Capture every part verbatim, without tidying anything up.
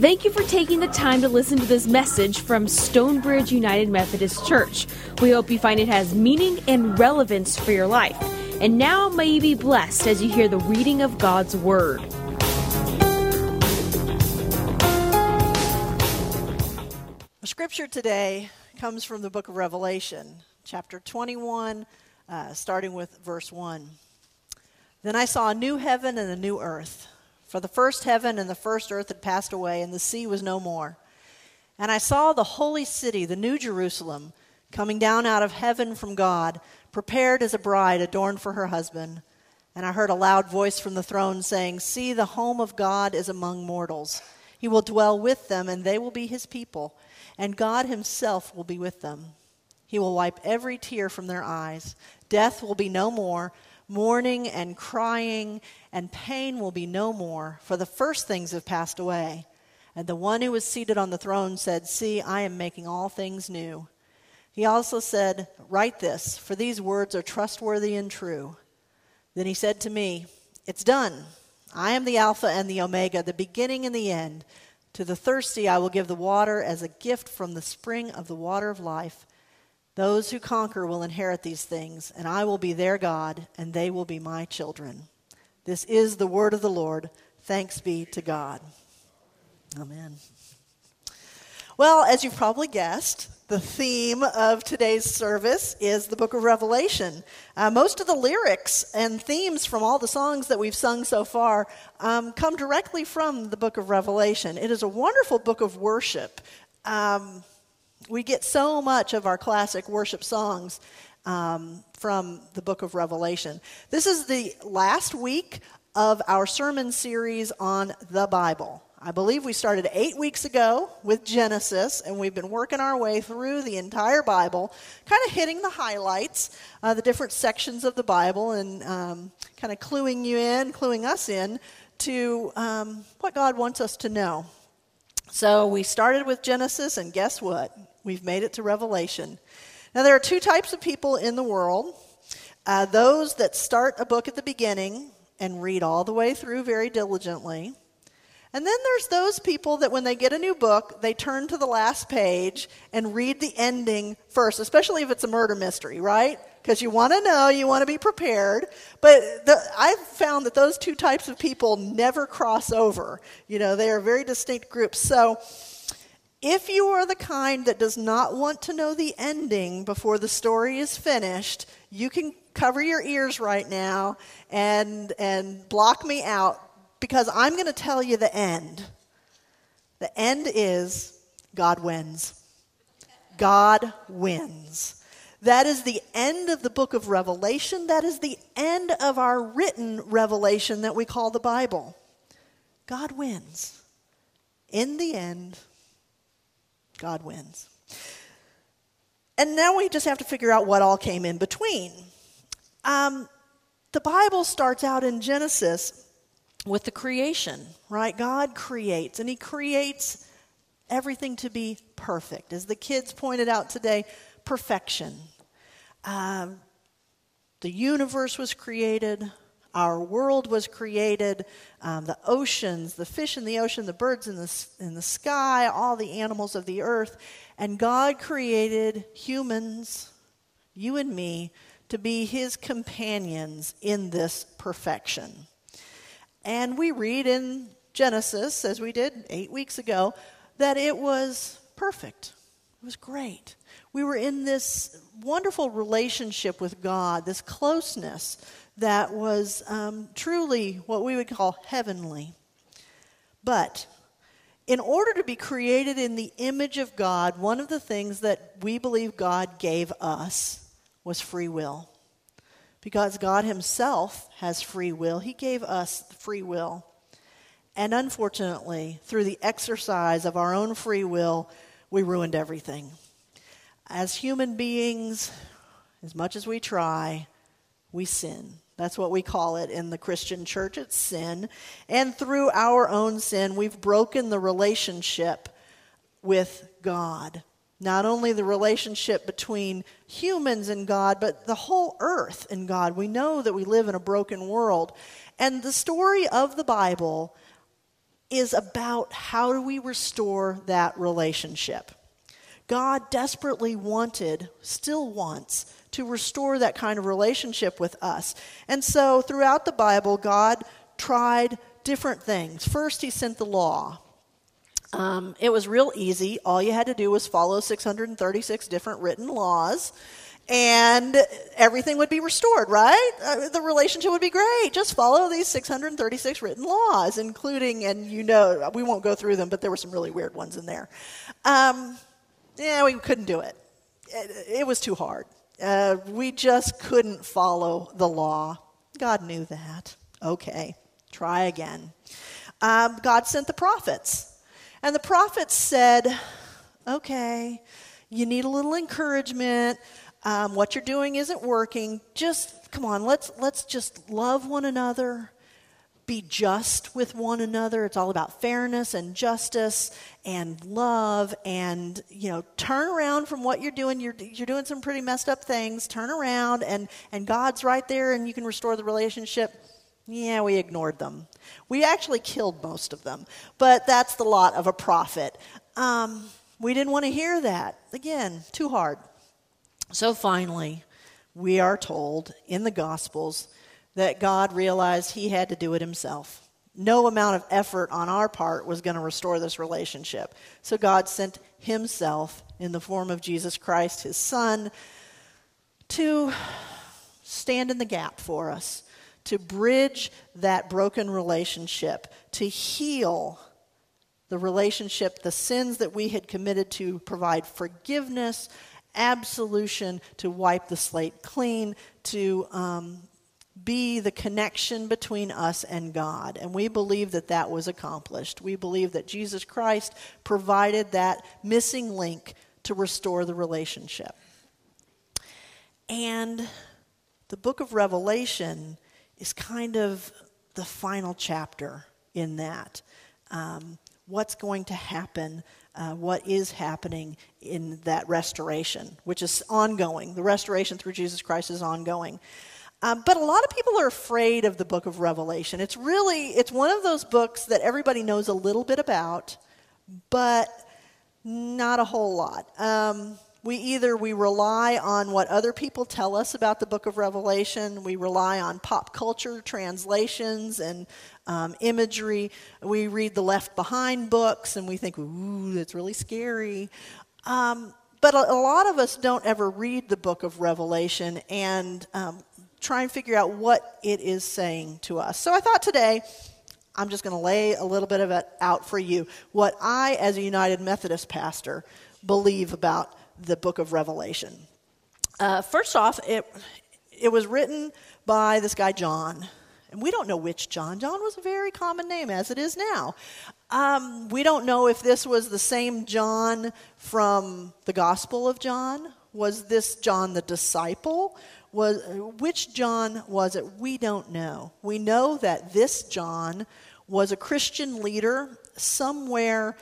Thank you for taking the time to listen to this message from Stonebridge United Methodist Church. We hope you find it has meaning and relevance for your life. And now may you be blessed as you hear the reading of God's Word. Our scripture today comes from the book of Revelation, chapter twenty-one, uh, starting with verse one. Then I saw a new heaven and a new earth. For the first heaven and the first earth had passed away, and the sea was no more. And I saw the holy city, the new Jerusalem, coming down out of heaven from God, prepared as a bride adorned for her husband. And I heard a loud voice from the throne saying, "See, the home of God is among mortals. He will dwell with them, and they will be his people, and God himself will be with them. He will wipe every tear from their eyes. Death will be no more. Mourning and crying and pain will be no more, for the first things have passed away." And the one who was seated on the throne said, "See, I am making all things new." He also said, "Write this, for these words are trustworthy and true." Then he said to me, "It's done. I am the Alpha and the Omega, the beginning and the end. To the thirsty I will give the water as a gift from the spring of the water of life. Those who conquer will inherit these things, and I will be their God, and they will be my children." This is the word of the Lord. Thanks be to God. Amen. Well, as you've probably guessed, the theme of today's service is the book of Revelation. Uh, most of the lyrics and themes from all the songs that we've sung so far um, come directly from the book of Revelation. It is a wonderful book of worship. Um We get so much of our classic worship songs um, from the book of Revelation. This is the last week of our sermon series on the Bible. I believe we started eight weeks ago with Genesis, and we've been working our way through the entire Bible, kind of hitting the highlights, uh, the different sections of the Bible, and um, kind of cluing you in, cluing us in to um, what God wants us to know. So we started with Genesis, and guess what? We've made it to Revelation. Now, there are two types of people in the world. Uh, those that start a book at the beginning and read all the way through very diligently. And then there's those people that when they get a new book, they turn to the last page and read the ending first, especially if it's a murder mystery, right? Because you want to know, you want to be prepared. But the, I've found that those two types of people never cross over. You know, they are very distinct groups. So if you are the kind that does not want to know the ending before the story is finished, you can cover your ears right now and and block me out, because I'm going to tell you the end. The end is God wins. God wins. That is the end of the book of Revelation. That is the end of our written revelation that we call the Bible. God wins. In the end, God wins. And now we just have to figure out what all came in between. Um, the Bible starts out in Genesis with the creation, right? God creates, and he creates everything to be perfect. As the kids pointed out today, perfection. Um, the universe was created. Our world was created, um, the oceans, the fish in the ocean, the birds in the, in the sky, all the animals of the earth. And God created humans, you and me, to be his companions in this perfection. And we read in Genesis, as we did eight weeks ago, that it was perfect. It was great. We were in this wonderful relationship with God, this closeness that was um, truly what we would call heavenly. But in order to be created in the image of God, one of the things that we believe God gave us was free will. Because God himself has free will, he gave us free will. And unfortunately, through the exercise of our own free will, we ruined everything. As human beings, as much as we try, we sin. That's what we call it in the Christian church. It's sin. And through our own sin, we've broken the relationship with God. Not only the relationship between humans and God, but the whole earth and God. We know that we live in a broken world. And the story of the Bible is about how do we restore that relationship. God desperately wanted, still wants, to restore that kind of relationship with us. And so throughout the Bible, God tried different things. First, he sent the law. Um, it was real easy. All you had to do was follow six hundred thirty-six different written laws, and everything would be restored, right? Uh, the relationship would be great. Just follow these six hundred thirty-six written laws, including, and you know, we won't go through them, but there were some really weird ones in there. Um, yeah, we couldn't do it. It, it was too hard. Uh, we just couldn't follow the law. God knew that. Okay, try again. Um, God sent the prophets. And the prophets said, okay, you need a little encouragement. Um, what you're doing isn't working. Just, come on, let's let's just love one another. Be just with one another. It's all about fairness and justice and love. And, you know, turn around from what you're doing. You're you're doing some pretty messed up things. Turn around, and, and God's right there, and you can restore the relationship. Yeah, we ignored them. We actually killed most of them. But that's the lot of a prophet. Um, we didn't want to hear that. Again, too hard. So finally, we are told in the Gospels that God realized he had to do it himself. No amount of effort on our part was going to restore this relationship. So God sent himself in the form of Jesus Christ, his Son, to stand in the gap for us, to bridge that broken relationship, to heal the relationship, the sins that we had committed, to provide forgiveness, absolution, to wipe the slate clean, to um, be the connection between us and God. And we believe that that was accomplished. We believe that Jesus Christ provided that missing link to restore the relationship. And the book of Revelation is kind of the final chapter in that. Um, what's going to happen, uh, what is happening in that restoration, which is ongoing. The restoration through Jesus Christ is ongoing. Um, but a lot of people are afraid of the book of Revelation. It's really, it's one of those books that everybody knows a little bit about, but not a whole lot. Um, we either, we rely on what other people tell us about the book of Revelation. We rely on pop culture translations and um, imagery. We read the Left Behind books and we think, ooh, that's really scary. Um, but a, a lot of us don't ever read the book of Revelation and um, try and figure out what it is saying to us. So I thought today, I'm just going to lay a little bit of it out for you, what I, as a United Methodist pastor, believe about the book of Revelation. Uh, first off, it it was written by this guy John, and we don't know which John. John was a very common name, as it is now. Um, we don't know if this was the same John from the Gospel of John. Was this John the disciple? Was which John was it? We don't know. We know that this John was a Christian leader somewhere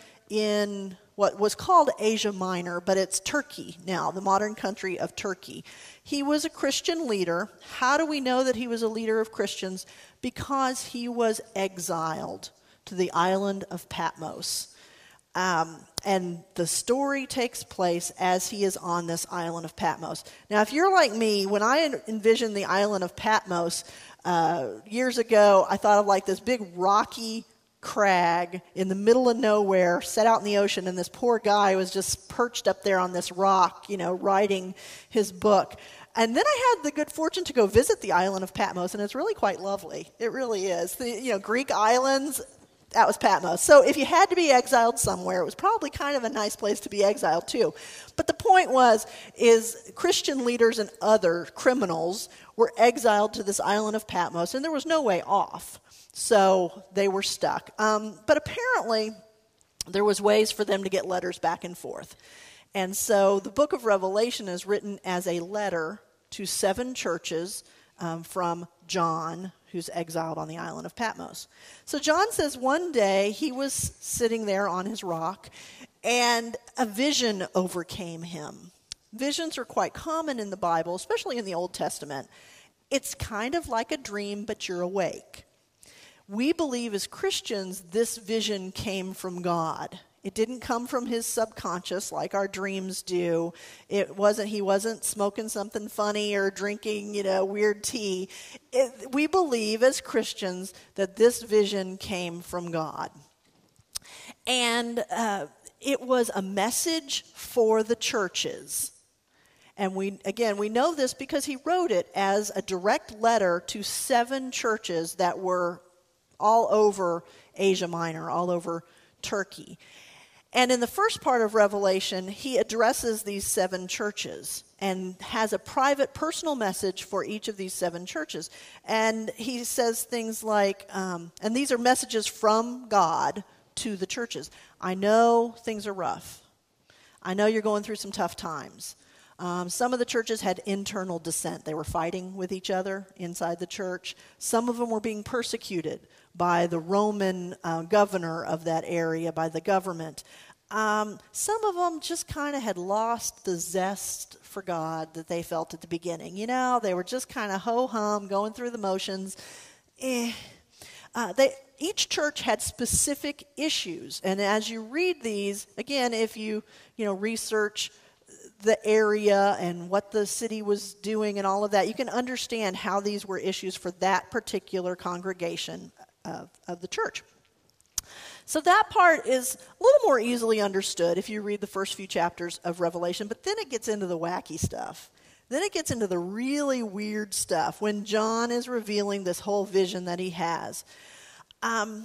in what was called Asia Minor, but it's Turkey now, the modern country of Turkey. He was a Christian leader. How do we know that he was a leader of Christians? Because he was exiled to the island of Patmos. Um, and the story takes place as he is on this island of Patmos. Now, if you're like me, when I envisioned the island of Patmos uh, years ago, I thought of like this big rocky crag in the middle of nowhere, set out in the ocean, and this poor guy was just perched up there on this rock, you know, writing his book. And then I had the good fortune to go visit the island of Patmos, and it's really quite lovely. It really is. The, you know, Greek islands, that was Patmos. So if you had to be exiled somewhere, it was probably kind of a nice place to be exiled too. But the point was, is Christian leaders and other criminals were exiled to this island of Patmos, and there was no way off. So they were stuck. Um, but apparently, there was ways for them to get letters back and forth. And so the book of Revelation is written as a letter to seven churches um, from John, who's exiled on the island of Patmos. So John says one day he was sitting there on his rock, and a vision overcame him. Visions are quite common in the Bible, especially in the Old Testament. It's kind of like a dream, but you're awake. we believe as Christians this vision came from God. It didn't come from his subconscious like our dreams do. It wasn't, he wasn't smoking something funny or drinking, you know, weird tea. It, we believe as Christians that this vision came from God. And uh, it was a message for the churches. And we, again, we know this because he wrote it as a direct letter to seven churches that were all over Asia Minor, all over Turkey. And in the first part of Revelation, he addresses these seven churches and has a private, personal message for each of these seven churches. And he says things like, um, and these are messages from God to the churches. I know things are rough. I know you're going through some tough times. Um, some of the churches had internal dissent. They were fighting with each other inside the church. Some of them were being persecuted by the Roman uh, governor of that area, by the government. Um, some of them just kind of had lost the zest for God that they felt at the beginning. You know, they were just kind of ho-hum, going through the motions. Eh. Uh, they, each church had specific issues. And as you read these, again, if you, you know, research the area and what the city was doing and all of that, you can understand how these were issues for that particular congregation of, of the church. So that part is a little more easily understood if you read the first few chapters of Revelation, but then it gets into the wacky stuff. Then it gets into the really weird stuff when John is revealing this whole vision that he has. Um,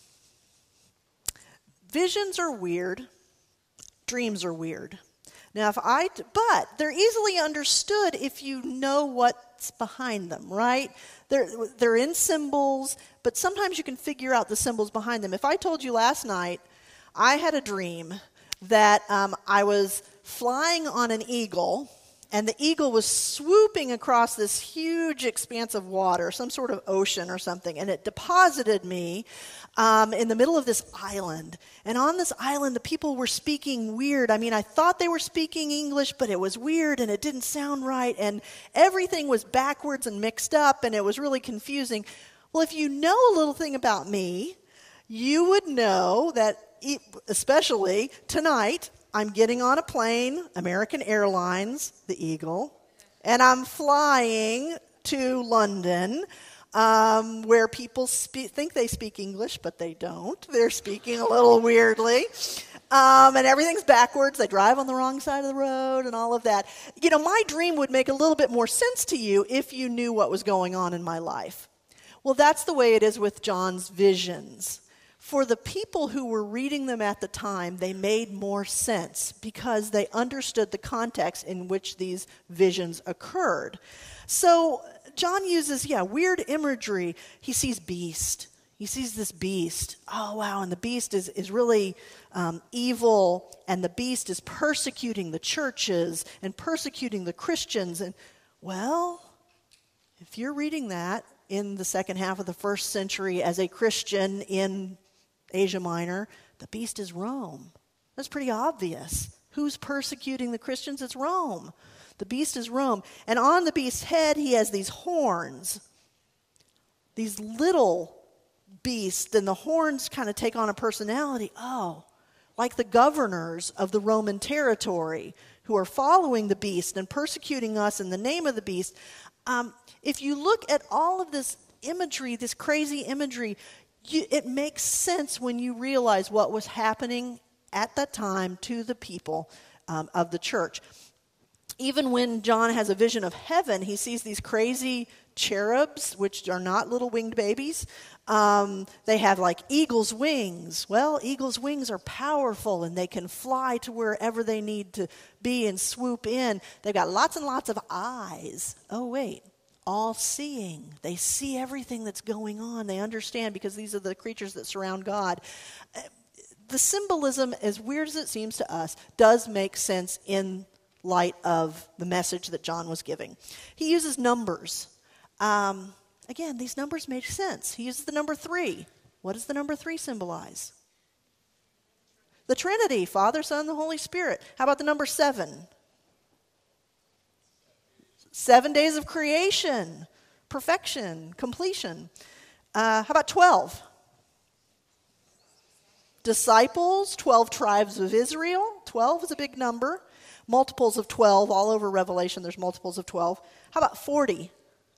visions are weird. Dreams are weird. Now, if I, but they're easily understood if you know what's behind them, right? They're, they're in symbols, but sometimes you can figure out the symbols behind them. If I told you last night, I had a dream that um, I was flying on an eagle, and the eagle was swooping across this huge expanse of water, some sort of ocean or something, and it deposited me um, in the middle of this island. And on this island, the people were speaking weird. I mean, I thought they were speaking English, but it was weird, and it didn't sound right, and everything was backwards and mixed up, and it was really confusing. Well, if you know a little thing about me, you would know that, especially tonight, I'm getting on a plane, American Airlines, the Eagle, and I'm flying to London, um, where people spe- think they speak English, but they don't. They're speaking a little weirdly, um, and everything's backwards. They drive on the wrong side of the road and all of that. You know, my dream would make a little bit more sense to you if you knew what was going on in my life. Well, that's the way it is with John's visions. For the people who were reading them at the time, they made more sense because they understood the context in which these visions occurred. So John uses, yeah, weird imagery. He sees beast. He sees this beast. Oh, wow, and the beast is, is really um, evil, and the beast is persecuting the churches and persecuting the Christians. And, well, if you're reading that in the second half of the first century as a Christian in Asia Minor, the beast is Rome. That's pretty obvious. Who's persecuting the Christians? It's Rome. The beast is Rome. And on the beast's head, he has these horns. These little beasts, and the horns kind of take on a personality. Oh, like the governors of the Roman territory who are following the beast and persecuting us in the name of the beast. Um, if you look at all of this imagery, this crazy imagery, You, it makes sense when you realize what was happening at that time to the people um, of the church. Even when John has a vision of heaven, he sees these crazy cherubs, which are not little winged babies. Um, they have like eagle's wings. Well, eagle's wings are powerful, and they can fly to wherever they need to be and swoop in. They've got lots and lots of eyes. Oh, wait. All-seeing. They see everything that's going on. They understand because these are the creatures that surround God. The symbolism, as weird as it seems to us, does make sense in light of the message that John was giving. He uses numbers. Um, again, these numbers make sense. He uses the number three. What does the number three symbolize? The Trinity, Father, Son, the Holy Spirit. How about the number seven? Seven days of creation, perfection, completion. Uh, how about twelve? Disciples, twelve tribes of Israel. twelve is a big number. Multiples of twelve, all over Revelation there's multiples of twelve. How about forty?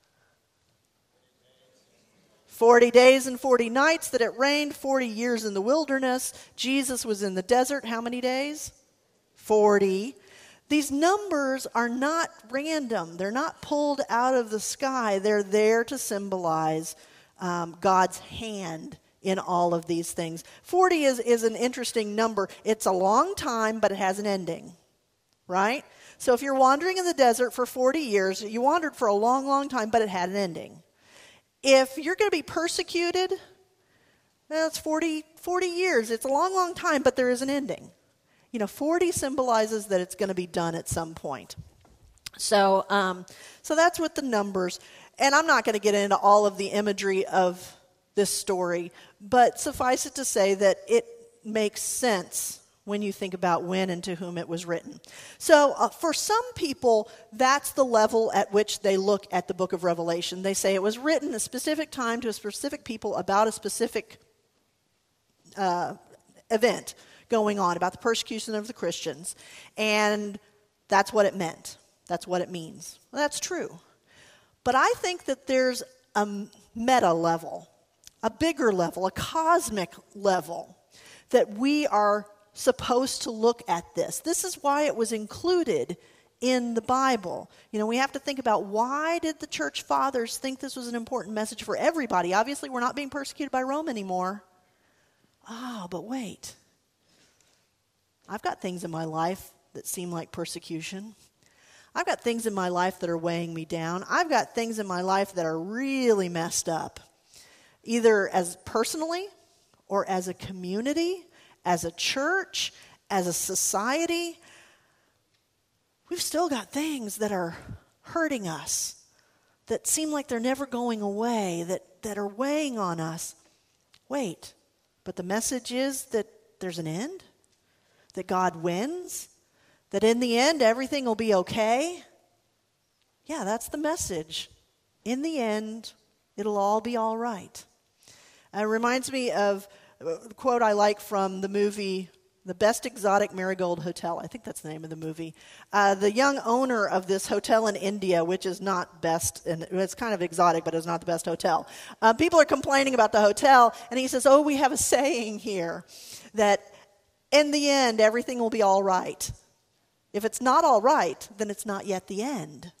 forty days and forty nights that it rained, forty years in the wilderness. Jesus was in the desert. How many days? forty. These numbers are not random. They're not pulled out of the sky. They're there to symbolize um, God's hand in all of these things. forty is, is an interesting number. It's a long time, but it has an ending, right? So if you're wandering in the desert for forty years, you wandered for a long, long time, but it had an ending. If you're going to be persecuted, that's forty, forty years. It's a long, long time, but there is an ending. You know, forty symbolizes that it's going to be done at some point. So, um, so that's what the numbers, and I'm not going to get into all of the imagery of this story, but suffice it to say that it makes sense when you think about when and to whom it was written. So uh, for some people, that's the level at which they look at the book of Revelation. They say it was written at a specific time to a specific people about a specific uh, event going on, about the persecution of the Christians. And that's what it meant. That's what it means. Well, that's true. But I think that there's a meta level, a bigger level, a cosmic level that we are supposed to look at this. This is why it was included in the Bible. You know, we have to think about, why did the church fathers think this was an important message for everybody? Obviously, we're not being persecuted by Rome anymore. Ah, oh, but wait. I've got things in my life that seem like persecution. I've got things in my life that are weighing me down. I've got things in my life that are really messed up, either as personally or as a community, as a church, as a society. We've still got things that are hurting us, that seem like they're never going away, that, that are weighing on us. Wait, but the message is that there's an end? That God wins? That in the end everything will be okay? Yeah, that's the message. In the end, it'll all be all right. It reminds me of a quote I like from the movie The Best Exotic Marigold Hotel. I think that's the name of the movie. Uh, the young owner of this hotel in India, which is not best, and it's kind of exotic, but it's not the best hotel. Uh, people are complaining about the hotel, and he says, oh, we have a saying here that in the end, everything will be all right. If it's not all right, then it's not yet the end.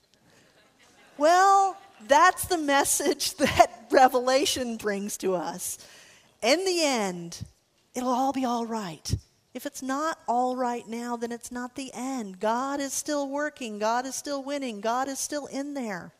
Well, that's the message that Revelation brings to us. In the end, it'll all be all right. If it's not all right now, then it's not the end. God is still working. God is still winning. God is still in there.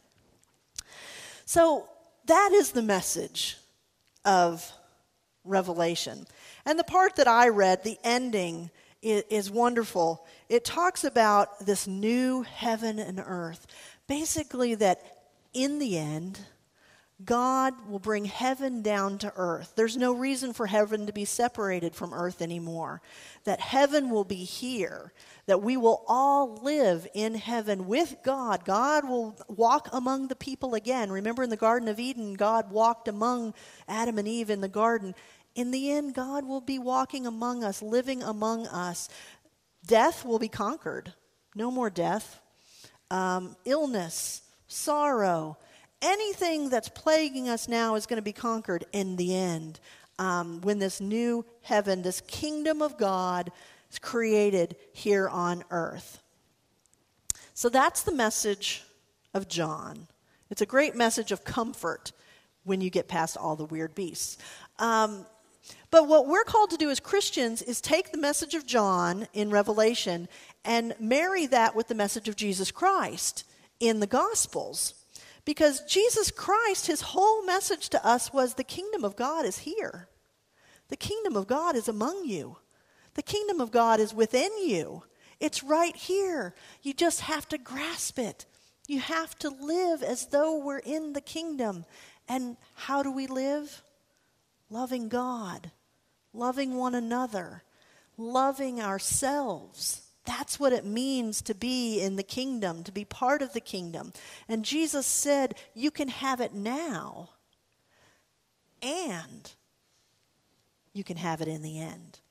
So that is the message of Revelation. And the part that I read, the ending, is, is wonderful. It talks about this new heaven and earth. Basically that in the end, God will bring heaven down to earth. There's no reason for heaven to be separated from earth anymore. That heaven will be here. That we will all live in heaven with God. God will walk among the people again. Remember in the Garden of Eden, God walked among Adam and Eve in the garden. In the end, God will be walking among us, living among us. Death will be conquered. No more death. Um, illness, sorrow, anything that's plaguing us now is going to be conquered in the end. Um, when this new heaven, this kingdom of God is created here on earth. So that's the message of John. It's a great message of comfort when you get past all the weird beasts. Um, but what we're called to do as Christians is take the message of John in Revelation and marry that with the message of Jesus Christ in the Gospels. Because Jesus Christ, his whole message to us was the kingdom of God is here. The kingdom of God is among you. The kingdom of God is within you. It's right here. You just have to grasp it. You have to live as though we're in the kingdom. And how do we live? Loving God, loving one another, loving ourselves. That's what it means to be in the kingdom, to be part of the kingdom. And Jesus said, you can have it now. and you can have it in the end.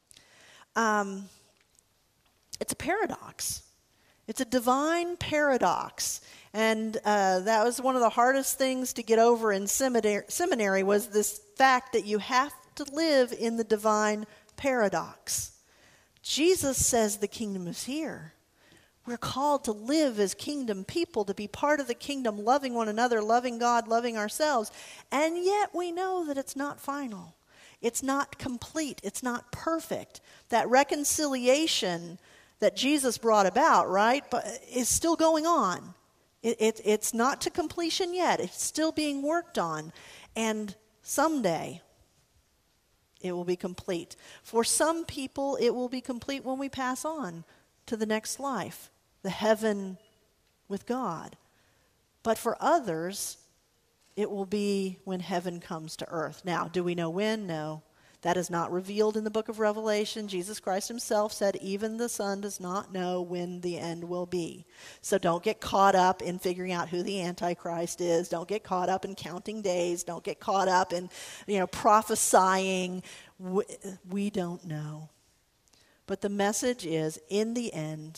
Um, it's a paradox. It's a divine paradox. And uh, that was one of the hardest things to get over in seminary, seminary was this fact that you have to live in the divine paradox. Jesus says the kingdom is here. We're called to live as kingdom people, to be part of the kingdom, loving one another, loving God, loving ourselves. And yet we know that it's not final. It's not complete. It's not perfect. That reconciliation that Jesus brought about, right, but is still going on. It, it, it's not to completion yet. It's still being worked on. And someday it will be complete. For some people, it will be complete when we pass on to the next life, the heaven with God. But for others, it will be when heaven comes to earth. Now, do we know when? No. That is not revealed in the book of Revelation. Jesus Christ himself said even the Son does not know when the end will be. So don't get caught up in figuring out who the Antichrist is. Don't get caught up in counting days. Don't get caught up in, you know, prophesying. We, we don't know. But the message is, in the end,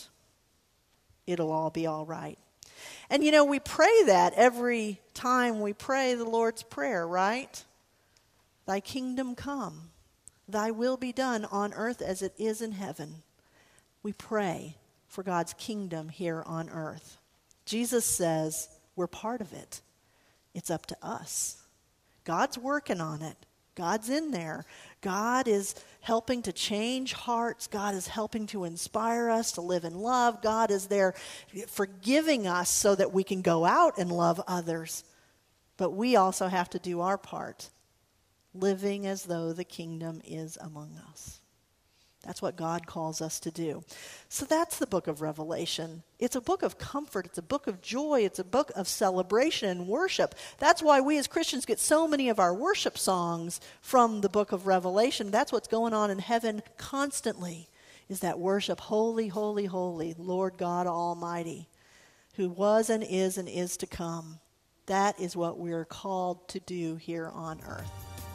it'll all be all right. And, you know, we pray that every time we pray the Lord's Prayer, right? Thy kingdom come. Thy will be done on earth as it is in heaven. We pray for God's kingdom here on earth. Jesus says we're part of it. It's up to us. God's working on it. God's in there. God is helping to change hearts. God is helping to inspire us to live in love. God is there forgiving us so that we can go out and love others. But we also have to do our part, living as though the kingdom is among us. That's what God calls us to do. So that's the book of Revelation. It's a book of comfort. It's a book of joy. It's a book of celebration and worship. That's why we as Christians get so many of our worship songs from the book of Revelation. That's what's going on in heaven constantly, is that worship, holy, holy, holy, Lord God Almighty, who was and is and is to come. That is what we're called to do here on earth.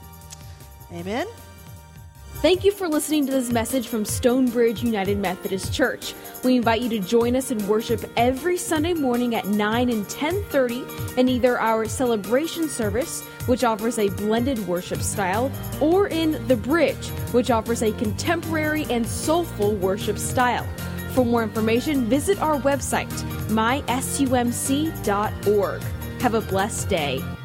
Amen. Thank you for listening to this message from Stonebridge United Methodist Church. We invite you to join us in worship every Sunday morning at nine and ten thirty in either our celebration service, which offers a blended worship style, or in The Bridge, which offers a contemporary and soulful worship style. For more information, visit our website, my sumc dot org. Have a blessed day.